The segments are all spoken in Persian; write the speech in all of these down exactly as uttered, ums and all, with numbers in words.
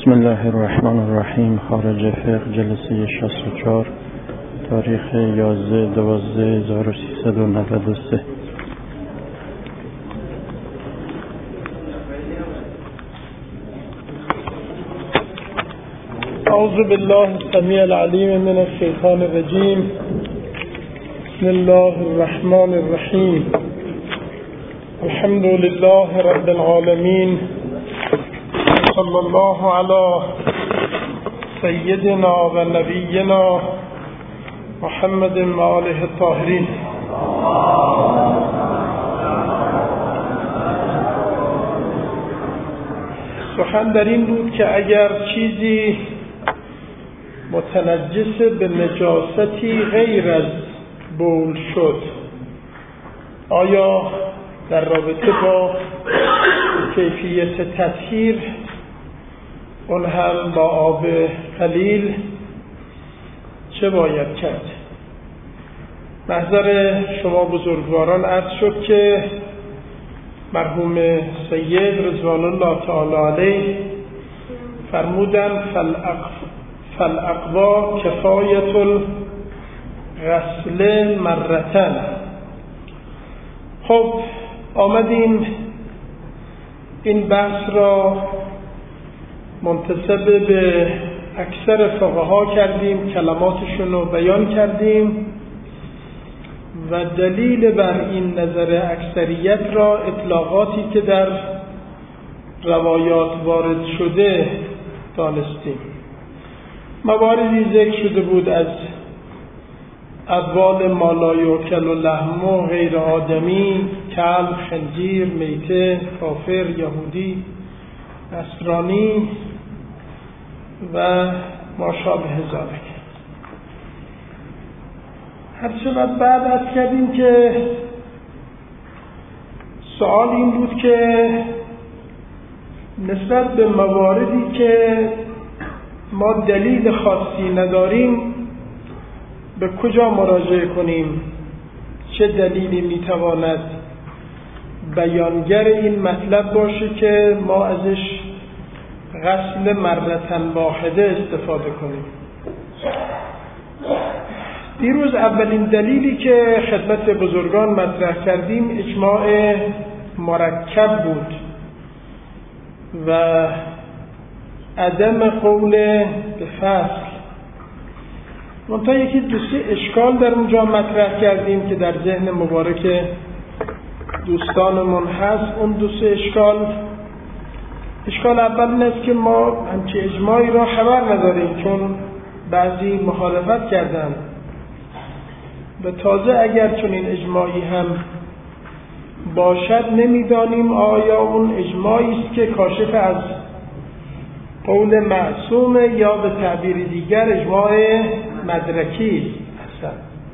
بسم الله الرحمن الرحیم. خارج فقه جلسه شصت و چهار، تاریخ یازده دوازده هزار و سیصد و نود و سه. اعوذ بالله السمیع العلیم من الشیطان الرجیم. بسم الله الرحمن الرحیم. الحمد لله رب العالمین. صلی الله علی سیدنا و نبینا محمد و آله الطاهرین. سخن در این بود که اگر چیزی متنجس به نجاستی غیر از بول شد، آیا در رابطه با کیفیت تطهیر اون هم با آب قلیل چه باید کرد؟ محضر شما بزرگواران عرض شد که مرحوم سید رضوان الله تعالی علیه فرمودن فالاقوا کفایت الغسل مرتن. خب آمدیم این بحث را منتسب به اکثر فقها کردیم، کلماتشون رو بیان کردیم و دلیل بر این نظر اکثریت را اطلاقاتی که در روایات وارد شده دانستیم. مواردی ذکر شده بود از ابوال ما لا یؤکل لحمه غیر آدمی، کلب، خنزیر، میته، کافر، یهودی، نصرانی و ما شابه ذلک. هرچه بعد بعد عرض کردیم که سوال این بود که نسبت به مواردی که ما دلیل خاصی نداریم به کجا مراجعه کنیم؟ چه دلیلی میتواند بیانگر این مطلب باشه که ما ازش غسل مرتن واحده استفاده کنیم؟ دیروز اولین دلیلی که خدمت بزرگان مطرح کردیم اجماع مرکب بود و عدم قول به فصل. منتها یکی دو سه اشکال در اونجا مطرح کردیم که در ذهن مبارک دوستانمون هست. اون دو سه اشکال، اشکال اول این است که ما همچه اجماعی را خبر نداریم چون بعضی مخالفت کردن و تازه اگر چون این اجماعی هم باشد نمیدانیم آیا اون اجماعی است که کاشف از قول معصوم یا به تعبیر دیگر اجماع مدرکی هستند.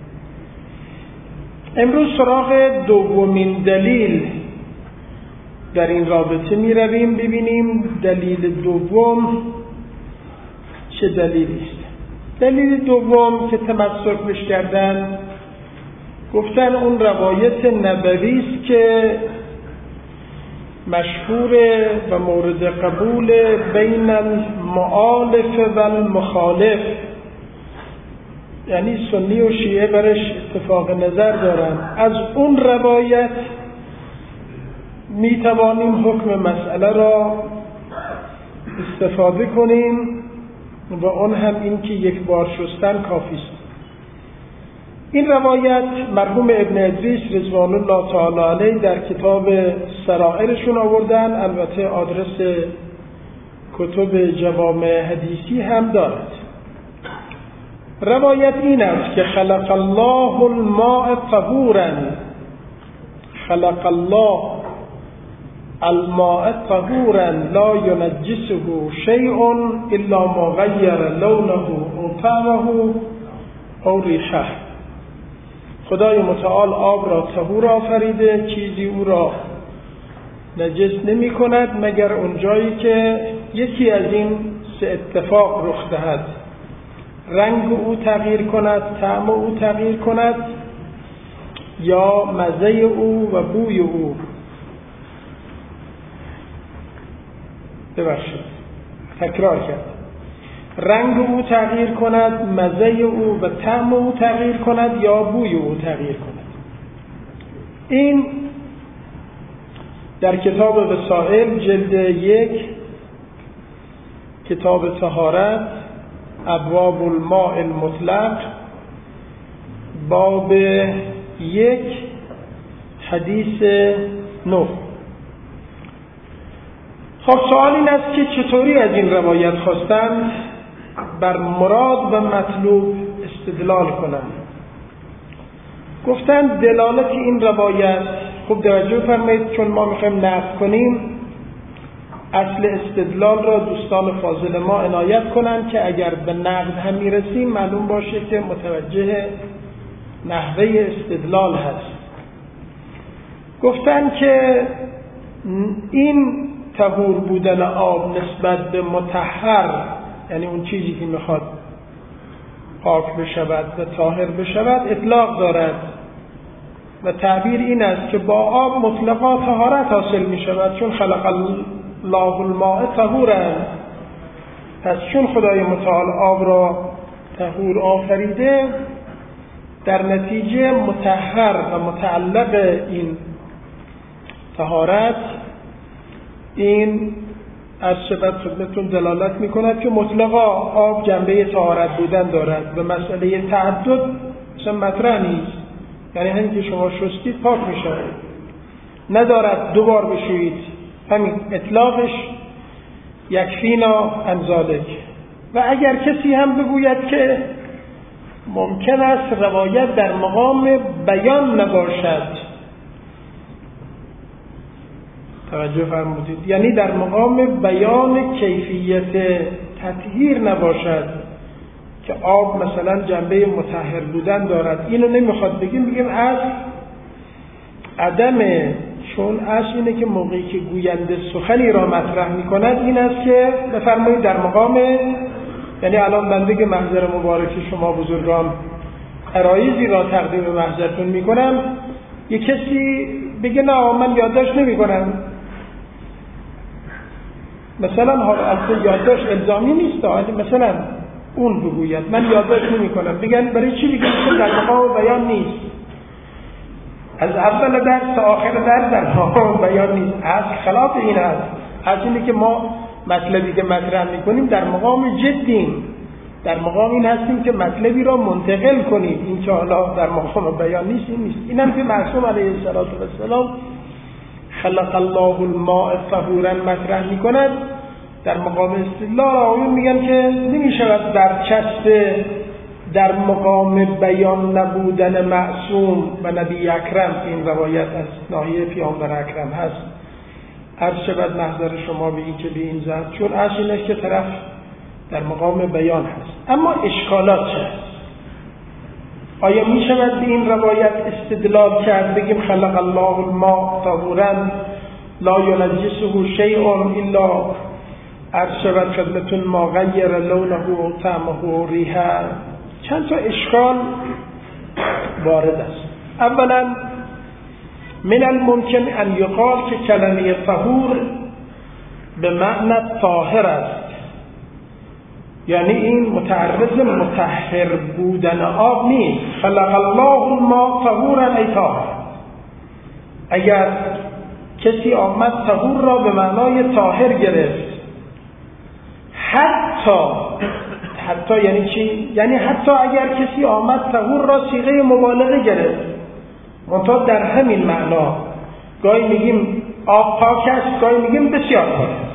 امروز سراغ دومین دلیل در این رابطه می رویم، ببینیم دلیل دوم چه دلیلی است. دلیل دوم که تمسک بهش کردن گفتن اون روایت نبوی است که مشهور و مورد قبول بین المؤالف و المخالف، یعنی سنی و شیعه برش اتفاق نظر دارن. از اون روایت می توانیم حکم مسئله را استفاده کنیم و اون هم این که یک بار شستن کافی است. این روایت مرحوم ابن ادریس رضوان الله تعالی علیه در کتاب سرائرشون آوردن، البته آدرس کتب جوامع حدیثی هم دارد. روایت این است که خلق الله الماء طهورا، خلق الله الماء طهورا لا ينجسه شيء الا ما غير لونه او طعمه او ریحه. خدای متعال آب را طهور آفریده، چیزی او را نجس نمی کند مگر اونجایی که یکی از این سه اتفاق رخ دهد: رنگ او تغییر کند، طعم او تغییر کند، یا مزه او و بوی او ببخشید تکرار کرد. رنگ او تغییر کند، مزه او و طعم او تغییر کند یا بوی او تغییر کند. این در کتاب وسائل جلد یک، کتاب طهارت، ابواب الماء المطلق، باب یک، حدیث نه. خب سوال این است که چطوری از این روایت خواستند بر مراد و مطلوب استدلال کنند. گفتند دلالت این روایت، خوب توجه فرمایید چون ما میخوایم نقد کنیم، اصل استدلال را دوستان فاضل ما عنایت کنند که اگر به نقد هم میرسیم معلوم باشه که متوجه نحوه استدلال هست. گفتند که این طهور بودن آب نسبت به مطهر، یعنی اون چیزی که میخواد پاک بشود و طاهر بشود، اطلاق دارد و تعبیر این است که با آب مطلقا طهارت حاصل میشود، چون خلق الله الماء طهورا. پس چون خدای متعال آب را طهور آفریده، در نتیجه مطهر و متعلق این طهارت این از شبت خدمتون دلالت می کند که مطلقا آب جنبه طهارت بودن دارد و مسئله تعدد مثلا مطرح نیست. یعنی همین که شما شستید پاک می شود، ندارد دوبار بشویید، همین اطلاقش یکفینا عن ذالک. و اگر کسی هم بگوید که ممکن است روایت در مقام بیان نباشد، توجه فرمودید، یعنی در مقام بیان کیفیت تطهیر نباشد که آب مثلا جنبه مطهر بودن دارد، اینو نمیخواد بگیم، بگیم اصل عدمه. چون اصل اینه که موقعی که گوینده سخنی را مطرح میکند این است که بفرمایید در مقام، یعنی الان بنده که محضر مبارک شما بزرگان عرایضی را تقدیم محضرتون میکنم، یه کسی بگه نه من یادداشت نمیکنم، مثلا اصلا یادداشت الزامی نیست، مثلا اون بگوید من یادداشت نمیکنم، بگن برای چی؟ بگن چون در مقام بیان نیست. از اول درس تا آخر درس در مقام بیان نیست. از خلاف این است، از اینه که ما مطلبی که مطرح میکنیم در مقام جدیم، در مقام این هستیم که مطلبی را منتقل کنیم. این که حالا در مقام بیان نیست، این نیست. این هم که معصوم علیه السلام خلق الله الماء طهورا مطرح میکند، در مقام استدلال آقایون میگن که نمیشود برچسب در مقام بیان نبودن معصوم و نبی اکرم، این روایت از ناحیه پیامبر اکرم هست، عرض شود محضر شما به این که به این زد، چون اصلش که طرف در مقام بیان هست. اما اشکالات چه هست؟ آیا می شود به این روایت استدلال کرد بگیم خلق الله الماء طهورا لا ینجسه شیء الا عرض شود خدمتون ما غیر لونه و طعمه و ریحه؟ چند تا اشکال وارد است. اولا من الممکن ان یقال که کلمه طهور به معنی طاهر است، یعنی این متعرض مطهر بودن آب نیست. خلق الله الماء طهورا ای طاهر. اگر کسی آمد طهور را به معنای طاهر گرفت، حتی حتی یعنی چی؟ یعنی حتی اگر کسی آمد طهور را صیغه مبالغه گرفت، منتها در همین معنا، گاهی میگیم آب پاک است، گاهی میگیم بسیار پاک است،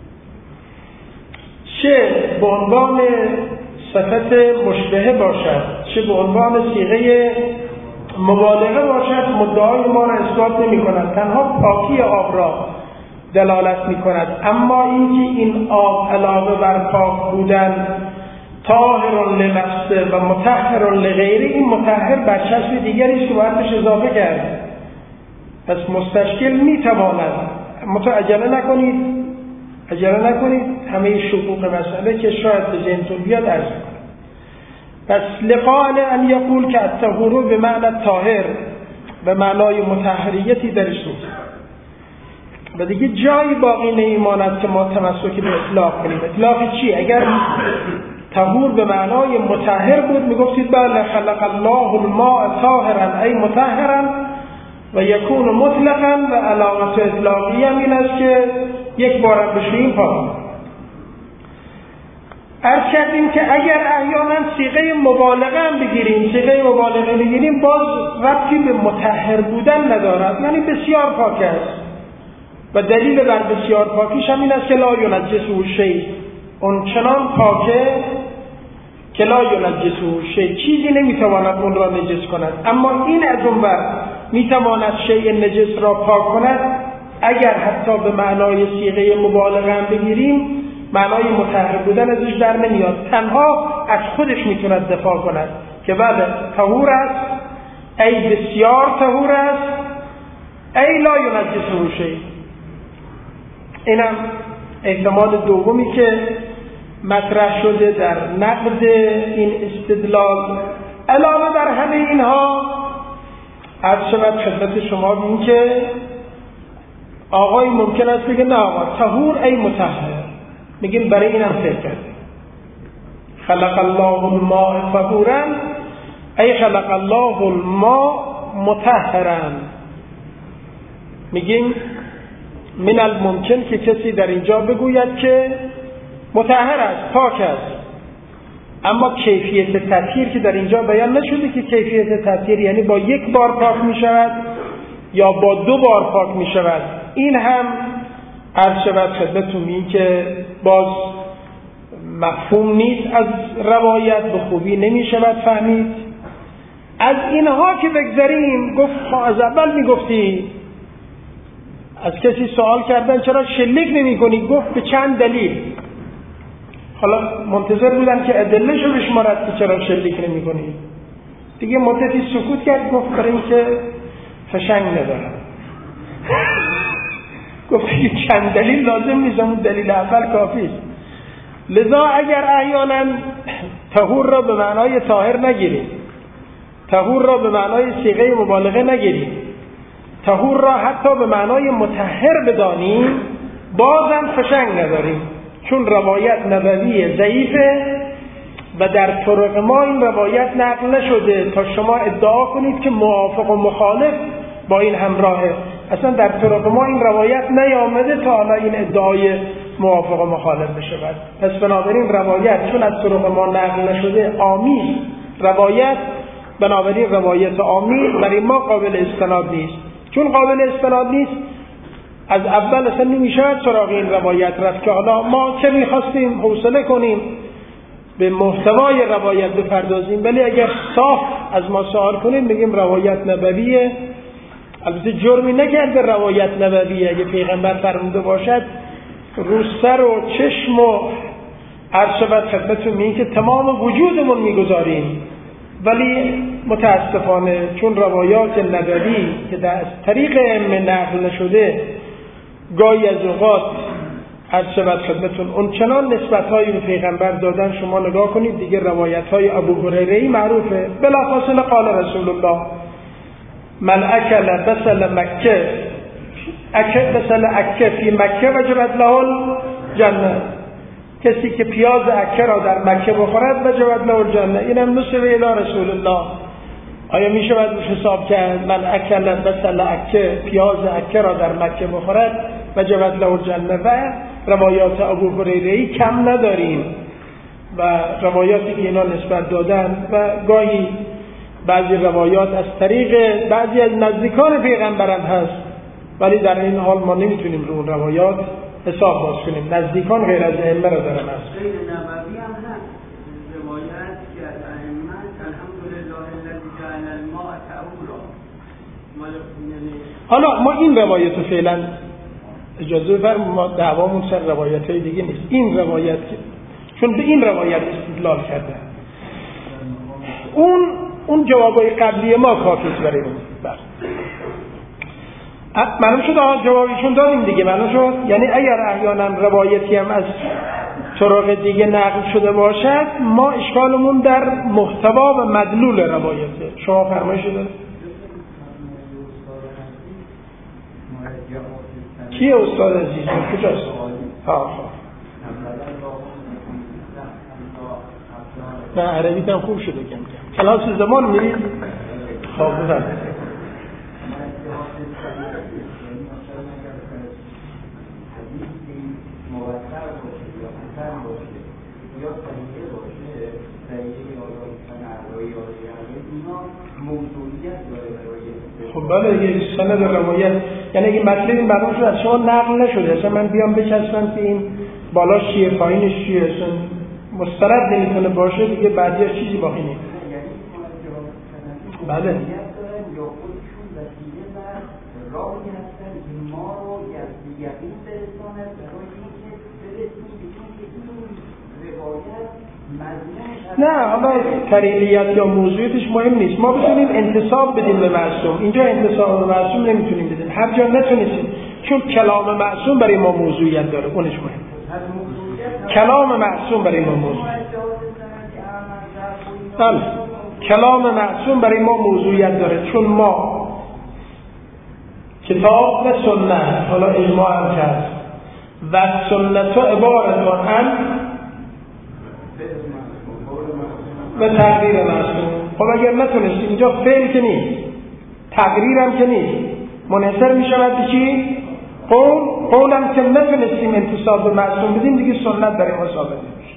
چه به عنوان صفت مشبهه باشد چه به عنوان صیغه مبالغه باشد، مدعای ما را اثبات نمی کند، تنها پاکی آب را دلالت می کند. اما اینکه این آب علاوه بر پاک بودن طاهر لنفسه و مطهر لغیره، این مطهر برچسب دیگری است که باید بهش اضافه کرد. پس مستشکل می تواند، متو عجله نکنید عجله نکنید همه شقوق مسئله که شاید به ذهنتون بیاد عرض کنید. پس لقال ان یقول که الطهور به معنی طاهر، به معنای مطهریتی درش نیست. و دیگه جایی باقی نمیماند که ما تمسک به اطلاق کنیم. اطلاق چی؟ اگر طهور به معنای مطهر بود میگفتید بله خلق الله الماء طاهرا ای مطهرا و یکون مطلقا و علامت اطلاقی هم این است که یک بارم بشوییم پاک. عرض کردیم که اگر احیانا صیغه مبالغه هم بگیریم صیغه مبالغه بگیریم باز ربطی به مطهر بودن ندارد، یعنی بسیار پاک است و دلیل بر بسیار پاکیش هم این است که لا ینجسه شیء، اون چنان پاکه که لا ینجسه شیء، چیزی نمیتواند اون را نجس کند. اما این از اون بر میتواند شیء نجس را پاک کند اگر حتی به معنای صیغه مبالغه هم بگیریم معنای مطهر بودن ازش در نمیاد، تنها از خودش میتوند دفاع کند که بله طهور است، ای بسیار طهور است، ای لا ینجسه شیء. اینم احتمال دومی که مطرح شده در نقد این استدلال. علاوه بر همه اینها عرض شود خدمت شما بین که آقای ممکن است بگه نه آقا طهور ای مطهر، میگیم برای اینم فکر کردیم خلق الله الماء طهورا ای خلق الله الماء مطهرا. میگیم من الممکن که کسی در اینجا بگوید که مطهر است، پاک است، اما کیفیت تطهیر که در اینجا بیان نشده که کیفیت تطهیر یعنی با یک بار پاک می شود یا با دو بار پاک می شود. این هم عرض شود خدمتتون این که باز مفهوم نیست، از روایت به خوبی نمی شود فهمید. از اینها که بگذاریم گفت از اول می گفتی از کسی سوال کردن چرا شلیک نمی کنی؟ گفت به چند دلیل. حالا منتظر بودن که ادله شو بشمارد که چرا شلیک نمی کنی. دیگه مدتی سکوت کرد، گفت برای این که فشنگ ندارم. گفت که چند دلیل لازم نیست، اون دلیل اول کافی است. لذا اگر احیانا طهور را به معنای طاهر نگیریم، طهور را به معنای صیغه مبالغه نگیریم، طهور را حتی به معنای مطهر بدانیم، بازم فشنگ نداریم، چون روایت نبوی ضعیفه و در طرق ما این روایت نقل نشده تا شما ادعا کنید که موافق و مخالف با این همراهه. اصلا در طرق ما این روایت نیامده تا حالا این ادعای موافق و مخالف بشود. پس بنابراین روایت چون از طرق ما نقل نشده عامی روایت، بنابراین روایت عامی برای ما قابل استناد نیست. چون قابل استناد نیست از اول اصلا نمیشود سراغ این روایت رفت که حالا ما چه میخواستیم حوصله کنیم به محتوای روایت بپردازیم، ولی اگر صاف از ما سوال کنیم بگیم روایت نبویه. البته جرمی نکرده روایت نبویه، اگه پیغمبر فرموده باشد رو سر و چشم و عرض شود خدمتتون این که تمام وجودمون میگذاریم، ولی متاسفانه چون روایات نبوی که در طریق ائمه نقل نشده گاهی از اوقات عرض شود خدمتتون اون چنان نسبت‌هایی به پیغمبر دادن، شما نگاه کنید دیگه روایت‌های ابو هریره معروفه بلافاصله قال رسول الله من اکل بسل مکه اکل بسل اکه فی مکه وجبت له الجنه، کسی که پیاز اکه را در مکه بخورد وجبت له الجنه. اینم نسبه الی رسول الله. آیا می شود حساب کرد من اکل بسل اکه پیاز اکه را در مکه بخورد وجبت له الجنه؟ و روایات ابو هریره کم نداریم و روایاتی که اینا نسبت دادن و گاهی بعضی روایات از طریق بعضی از نزدیکان پیغمبران هست، ولی در این حال ما نمیتونیم رو اون روایات حساب باز کنیم. نزدیکان غیر از ائمه را دارن هست. غیر نبوی هم هست روایت که از ائمه الحمدلله الذی جعل الماء طهورا. حالا ما این روایت رو فعلا اجازه بفرمایید، ما دعوامون سر روایت‌های دیگه نیست. این روایت چون به این روایت استدلال کرده، اون اون جوابای قبلی ما کافیه برای اون. معلوم شد آن جوابیشون دادیم دیگه، معلوم شد. یعنی اگر احیانا روایتی هم از طرق دیگه نقل شده باشد، ما اشکالمون در محتوا و مدلول روایته. شما فرمایش دارید کیه استاد عزیز؟ کجاست؟ ها ها نه عربیت هم خوب شده کم کم. کلاس زمان میرید؟ خب بزن خب بله یه سند روایت، یعنی اگه مطلب این برنامه شد از شما نقل نشده، اصلا من بیام بچسبم که این بالاش چیه پایینش چیه، اصلا مسترد نمیتونه باشه دیگه، بعدی از چیزی باقی نیست. بله نه حالا طریقیت یا موضوعیتش مهم نیست، ما بتونیم انتصاب بدیم به معصوم. اینجا انتصاب به معصوم نمیتونیم بدیم، هر جا نتونستیم، چون کلام معصوم برای ما موضوعیت داره، اونش مهم. کلام معصوم برای ما موضوع بله کلام معصوم برای ما موضوعیت داره، چون ما کتاب و سنت، حالا اجماع هم هست، و سنت و عبارتان هم و تقریر معصوم. خب اگر نتونستیم، اینجا فعل که نیست، تقریر هم که نیست، منحصر می شود به چی؟ قول. قول هم که نتونستیم انتصاب به معصوم بدیم دیگه سنت برای ما ثابت نمیشه.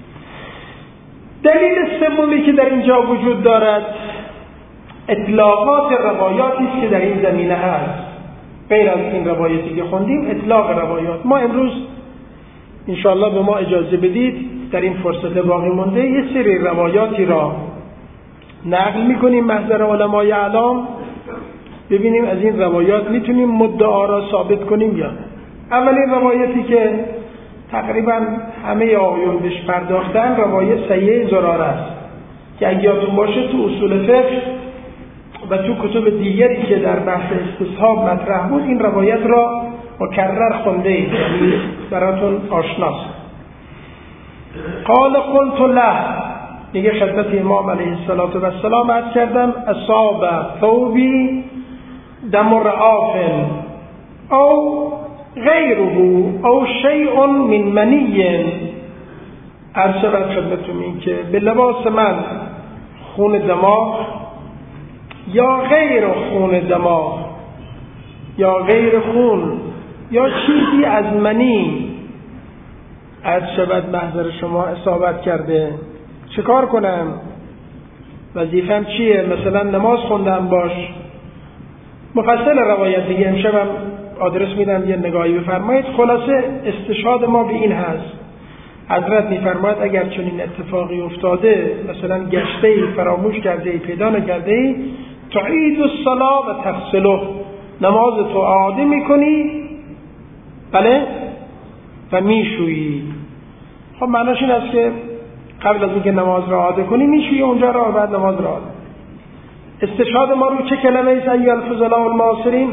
دلیل سومی که در اینجا وجود دارد اطلاقات روایاتی است که در این زمینه هست، غیر از این روایتی که خوندیم، اطلاق روایات. ما امروز انشاءالله به ما اجازه بدید در این فرصت باقی مونده یه سری روایاتی را نقل میکنیم محضر علمای اعلام، ببینیم از این روایات میتونیم مدعا را ثابت کنیم یا نه. اولین روایتی که تقریبا همه آقایون بهش پرداختن روایت سیه زرار است که اگه یادتون باشه تو اصول فقه و تو کتب دیگری که در بحث استصحاب مطرح بود این روایت را مکرر خونده اید، یعنی براتون آشناست. قال قلت له، دیگه خدمت امام علیه السلام عرض کردم، اصاب ثوبی دم رعاف او غیره او شیء من منی، عرض شد خدمتتون این که به لباس من خون دماغ یا غیر خون دماغ یا غیر خون یا چیزی از منی عرض شود محضر شما اصابت کرده، چه کار کنم؟ وظیفم چیه؟ مثلا نماز خوندم باش. مفصل روایت دیگه امشبم آدرس میدم یه نگاهی بفرمایید. خلاصه استشهاد ما به این هست، حضرت میفرماید اگر چنین اتفاقی افتاده، مثلا گشته ای، فراموش کرده ای، پیدا نکرده ای، تعید الصلاة و تغسله، نماز تو اعاده میکنی، بله، و میشویی. خب معناش این است که قبل از اینکه نماز را اعاده کنی میشویی اونجا را، بعد نماز را اعاده. استشهاد ما رو چه کلمه ایست ایها الفضلاء المعاصرین؟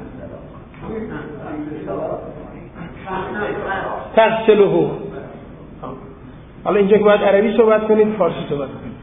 تغسله. حالا اینجا که باید عربی صحبت کنید، فارسی صحبت کنید.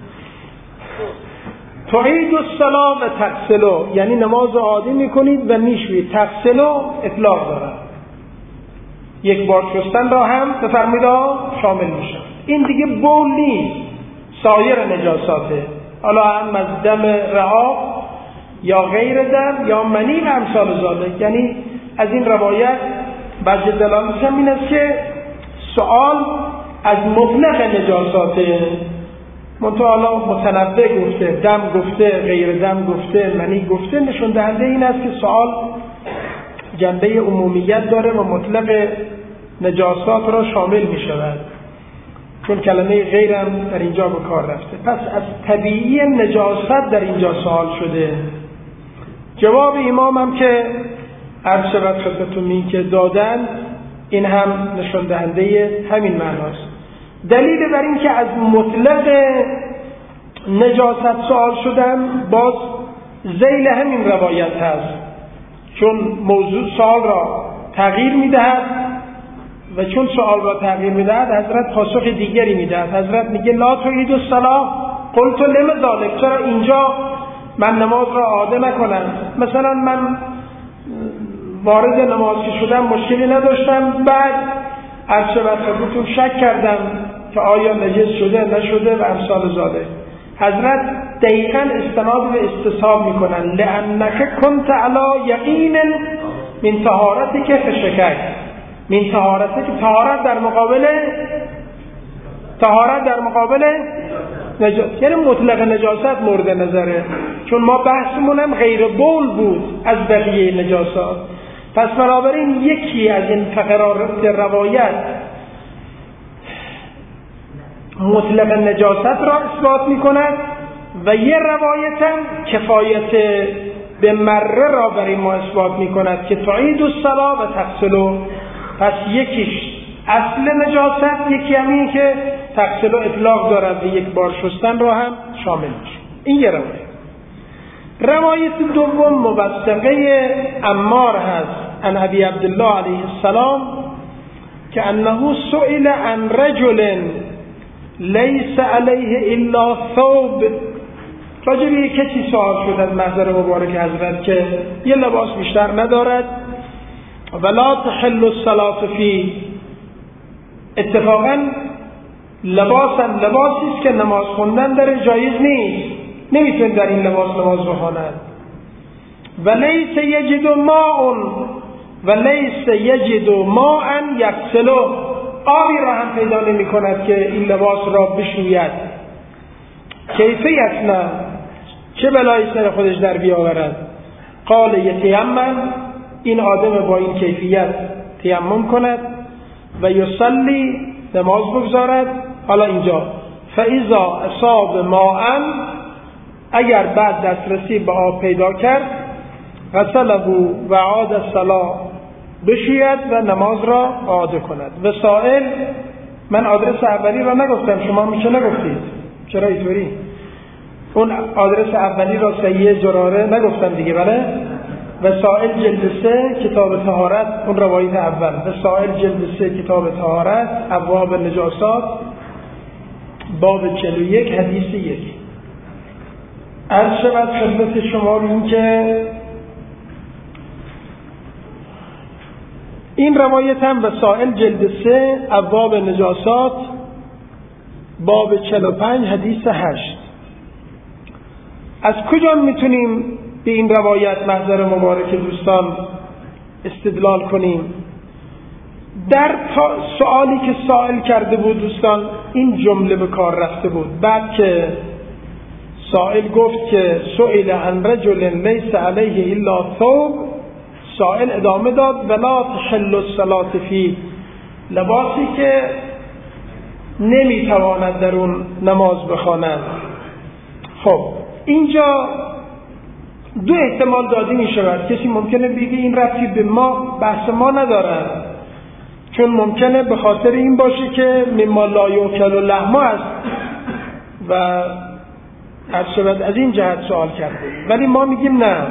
تعید الصلاة و تغسله یعنی نماز اعاده میکنید و میشویید. تغسله اطلاق دارد، یک بار شستن را هم بفرمایید شامل میشه. این دیگه بول نیست، سایر نجاساته، حالا هم از دم رعاف یا غیر دم یا منی و امثال ذالک. یعنی از این روایت وجه دلالتش هم این است که سؤال از مطلق نجاساته، منتها حالا متنوع گفته، دم گفته، غیر دم گفته، منی گفته، نشون دهنده این است که سؤال جنبه عمومیت داره و مطلق نجاسات را شامل می شود، چون کلمه غیرم در اینجا به کار رفته. پس از طبیعی نجاست در اینجا سوال شده. جواب امام هم که عرض شود خدمتتون این که دادن، این هم نشون دهنده همین معناست. دلیل بر این که از مطلق نجاست سوال شدن باز ذیل همین روایت هست، چون موضوع سوال را تغییر میدهد و چون سوال را تغییر میدهد حضرت پاسخ دیگری میدهد. حضرت میگه لا تعید الصلاة قلت لم ذلک، چرا اینجا من نماز را اعاده نکنم؟ مثلا من وارد نماز که شدم مشکلی نداشتم. بعد از شبت خدمتون شک کردم که آیا نجس شده نشده و امثال ذالک. حضرت دقیقاً استناد به استصحاب میکنن لأنک کنت علی یقین من طهارتی که فشکک، من طهارتی که طهارت در مقابل طهارت در مقابل نجاست، یعنی مطلق نجاست مورد نظره، چون ما بحثمونم غیر بول بود از بقیه نجاسات. پس بنابراین یکی از این فقرات روایت مطلق نجاست را اثبات می کند و یه روایت هم کفایت به مره را برای ما اثبات می کند که تعید الصلاة و تغسلو. پس یکیش اصل نجاست، یکی همین که تغسلو اطلاق دارد و یک بار شستن را هم شامل میشه. این یه روایت. روایت دوم موثقه عمار هست عن ابی عبدالله علیه السلام که انه سئل عن رجل لیس علیه الا ثوب. راجبی کسی سوال شد از محضر مبارک حضرت که یه لباس بیشتر ندارد ولا تحل الصلاة فی. اتفاقا لباسا لباسی است که نماز خوندن در جایز نیست، نمیتونه در این لباس نماز بخواند. و لیس یجد ماء و لیس یجد ماء یغسله. آبی را هم پیدا نمی کند که این لباس را بشوید. کیفیت نه، چه بلایی سر خودش در بیاورد. قال یتیمم، این آدم با این کیفیت تیمم کند و یصلی، نماز بگذارد. حالا اینجا فاذا اصاب ماء، اگر بعد دسترسی به آب پیدا کرد غسله و عاد الصلاة، بشوید و نماز را اعاده کند. و سائل، من آدرس اولی را نگفتم، شما میشه نگفتید، چرا اینطوری؟ اون آدرس اولی را صحیح جراره نگفتم دیگه، بله؟ و سائل جلد سه کتاب طهارت، اون روایت اول. و سائل جلد سه کتاب طهارت، ابواب نجاسات، باب چهل و یک، حدیث یک. عرض شود خدمت شما این که این روایت هم به سائل جلد سه ابواب نجاسات، باب چهل و پنج، حدیث هشت. از کجا میتونیم به این روایت محضر مبارک دوستان استدلال کنیم؟ در سوالی که سائل کرده بود دوستان این جمله به کار رفته بود. بعد که سائل گفت که سئل عن رجل لیس علیه الا ثوب، سائل ادامه داد ولا تحل الصلاة فی، لباسی که نمیتواند در اون نماز بخواند. خب اینجا دو احتمال داده می شود. کسی ممکنه بگه این ربطی به ما، بحث ما ندارد، چون ممکنه به خاطر این باشه که مما لا یؤکل لحمه است و هر شود از این جهت سوال کرده. ولی ما میگیم نه،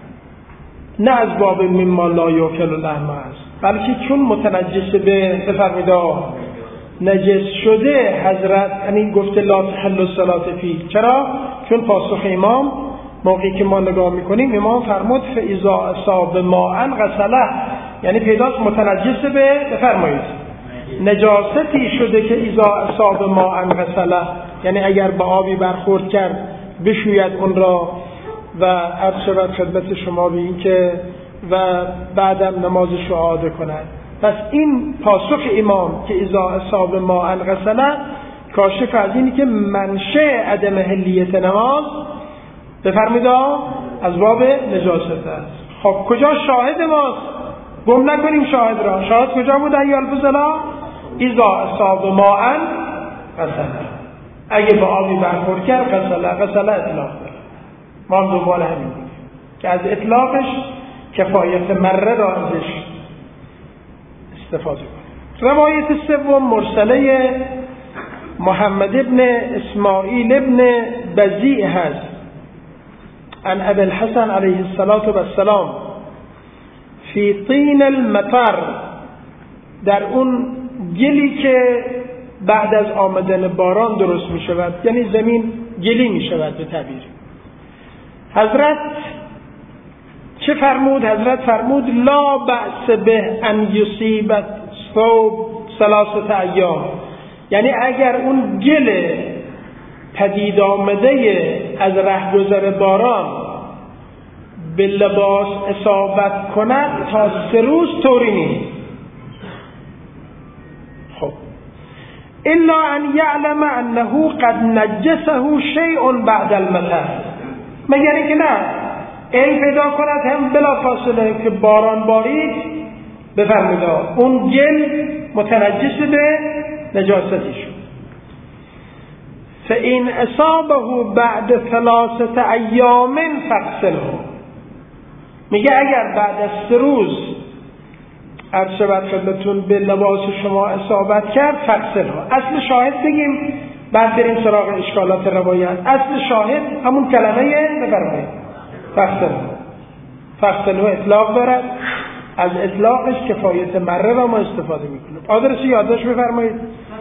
نه از باب مما لا یؤکل لحمه است، بلکه چون متنجس به بفرمایید نجس شده حضرت، یعنی گفته لا تحل الصلاة فی. چرا؟ چون پاسخ امام موقعی که ما نگاه میکنیم امام فرمود فاذا اصاب ماء غسله، یعنی پیداست متنجس به بفرمایید نجاستی شده که اذا اصاب ماء غسله، یعنی اگر با آبی برخورد کرد بشوید اون را و عرض شود خدمت شما به این که و بعدم نمازش رو اعاده کند. پس این پاسخ امام که اذا اصاب ماء غسله کاشف از اینی که منشأ عدم حلیت نماز بفرمایید از باب نجاست است. خب کجا شاهد ماست؟ گم نکنیم شاهد را. شاهد کجا بود ایها الفضلا؟ اذا اصاب ماء غسله، اگه با آبی برخورد کرد غسله. غسله اطلاق داره، ما هم دنبال همین بودیم که از اطلاقش کفایت مره را ازش استفاده کنیم. روایت سوم مرسله محمد ابن اسماعیل ابن بزیع هست عن ابی الحسن علیه السلام فی طین المطر، در اون گلی که بعد از آمدن باران درست می شود، یعنی زمین گلی می شود به تعبیر. حضرت چه چه فرمود؟ حضرت فرمود لا بأس به ان یصیب ثوب ثلاثه ایام، یعنی اگر اون گل پدید آمده از رهگذر باران به لباس اصابت کند تا سه روز طوری نیست. خب الا ان یعلم انه قد نجسه شیء بعد المطر، مگر اینکه نه علم پیدا کند هم بلا فاصله که باران بارید بفرمید اون گل متنجس به نجاستی شد. فإن اصابه بعد ثلاثه ایام فاغسله، میگه اگر بعد از سه روز عرض شود خدمتتون به لباس شما اصابت کرد فاغسله. اصل شاهد بگیم بعد بریم سراغ اشکالات روایت. اصل شاهد همون کلمه بفرمایید فاغسله. فاغسله اطلاق دارد، از اطلاقش کفایت مره را ما استفاده میکنیم. آدرس یادداشت بفرمایید.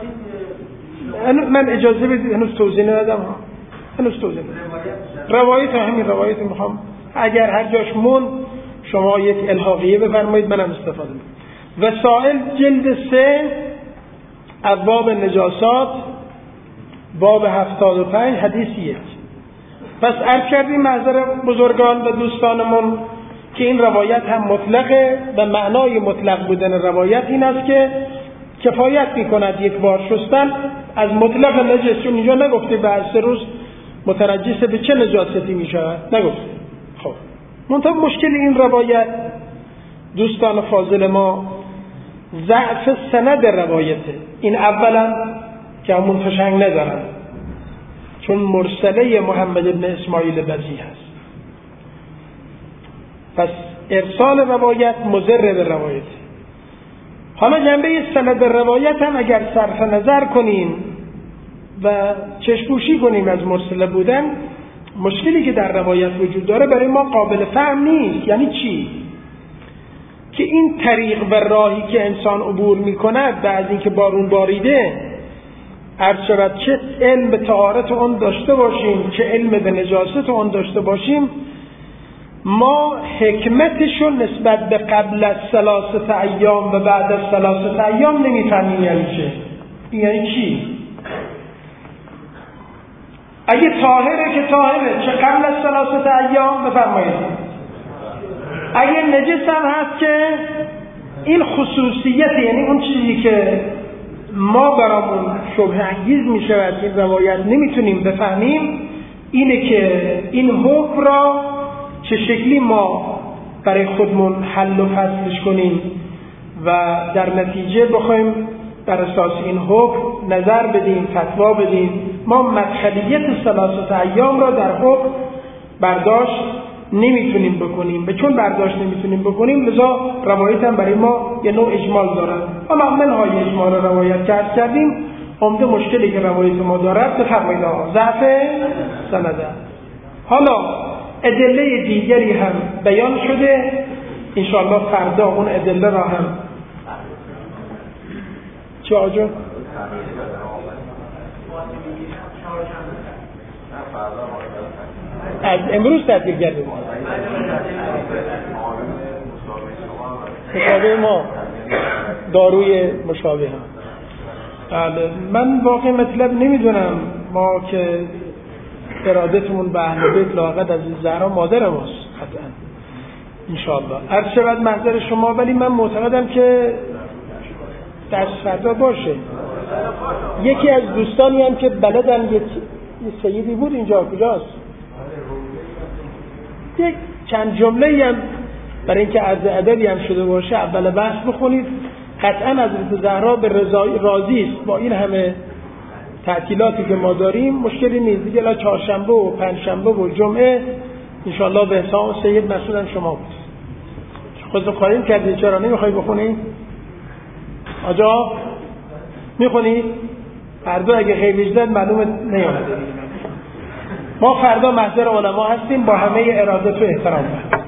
من اجازه بدید هنوز توضیح ندادم ها. هنوز توضیح ندادم. روایت همین روایت میخوام اگر هر جاش مون شما یک الحاقیه بفرمایید منم استفاده میکنم. وسائل جلد سه ابواب نجاسات باب هفتاد و پنج حدیث یک. پس عرض کردیم محضر بزرگان و دوستانمون که این روایت هم مطلقه و معنای مطلق بودن روایت این است که کفایت میکند یک بار شستن از مطلق نجس، چون اینجا نگفته بعد سه روز متنجس به چه نجاستی میشود، نگفته. خب منتها مشکل این روایت دوستان فاضل ما ضعف سند روایته. این اولا که همون فشنگ ندارن چون مرسله محمد ابن اسماعیل بزی هست، پس ارسال روایت مضر به روایت. حالا جنبه سند روایت هم اگر صرف نظر کنیم و چشم‌پوشی کنیم از مرسله بودن، مشکلی که در روایت وجود داره برای ما قابل فهم نیست. یعنی چی؟ که این طریق و راهی که انسان عبور می‌کند بعد از اینکه بارون باریده، هر شود چه علم به طهارت اون داشته باشیم چه علم به نجاست اون داشته باشیم، ما حکمتشو نسبت به قبل از ثلاثه ایام و بعد از ثلاثه ایام نمیفهمیم. یعنی چه؟ یعنی چی؟ اگه طاهره که طاهره، چه قبل از ثلاثه ایام بفرمایید. اگه نجس هم هست که این خصوصیت، یعنی اون چیزی که ما برامون شبه انگیز میشود این روایت نمیتونیم بفهمیم، اینه که این حکم را چه شکلی ما برای خودمون حل و فصلش کنیم و در نتیجه بخوایم بر اساس این حکم نظر بدیم، فتوا بدیم. ما مدخلیت ثلاثه ایام را در حکم برداشت نمیتونیم بکنیم. به چون برداشت نمیتونیم بکنیم لذا روایت هم برای ما یه نوع اجمال دارد. حالا منهای اجمال روایت کرد کردیم. عمده مشکلی که روایت ما دارد بفرمایید آقا ضعف سنده. حالا ادله دیگری هم بیان شده، انشاءالله فردا اون ادله را هم چه آجا؟ از امروز تدبیر گرده مشابه ما داروی مشابه هم. بله من واقعا مطلب نمیدونم، ما که ارادتمون به اهل بیت لااقل از زهرا مادر ماست قطعا انشاءالله. عرض شود محضر شما، ولی من معتقدم که دست فردا باشه. یکی از دوستانی هم که بلدن یک سیدی بود اینجا کجاست، یک چند جمله هم برای اینکه عرض ادبی هم شده باشه اول بحث بخونید. قطعا حضرت زهرا به رضای راضی است با این همه تعطیلاتی که ما داریم، مشکلی نیست. دیگه لا چهارشنبه و پنجشنبه و جمعه انشاءالله به حساب سید مسئولم شما بود. خودتون خواهیم کردید، چرا نمیخوایی بخونید؟ آجا میخونید؟ فردا اگه غیبی زد معلومه نیامده. ما فردا محضر علما هستیم با همه ارادت و احترام.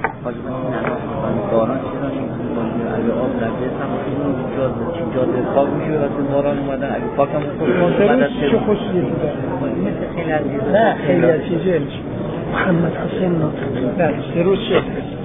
باران اگه آب نجس هم این جاده پاک میشه وقتی باران اومدن اگه پاک هم خصوص چه خصوصیتی داره؟ نه خیلی از چیزی محمد حسین ناطقی. نه سه روز چه